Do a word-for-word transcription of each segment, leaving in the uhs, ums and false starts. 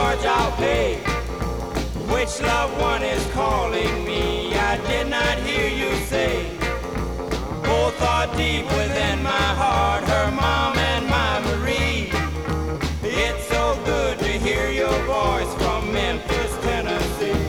charge I'll pay. Which loved one is calling me? I did not hear you say. Both are deep within my heart, her mom and my Marie. It's so good to hear your voice from Memphis, Tennessee.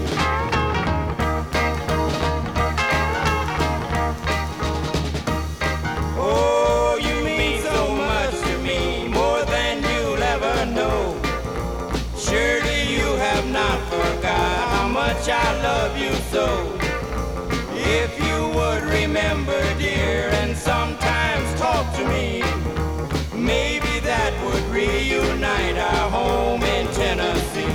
Oh, you mean so much to me, more than you'll ever know. Surely you have not forgot how much I love you so. If you would remember, dear, and sometimes talk to me, maybe that would reunite our home in Tennessee.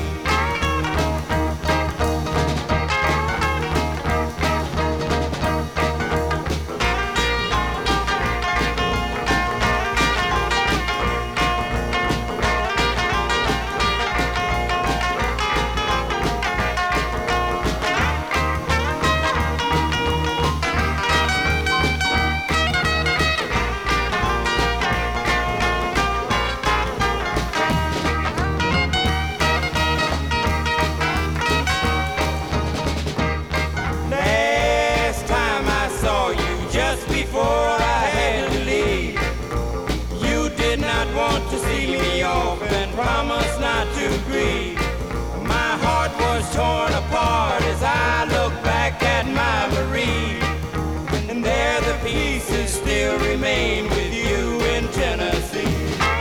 Promise not to grieve. My heart was torn apart as I look back at my Marie, and there the pieces still remain with you in Tennessee.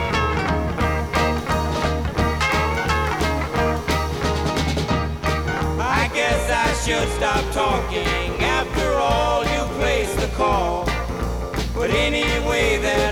I guess I should stop talking. After all, you placed the call. But anyway, there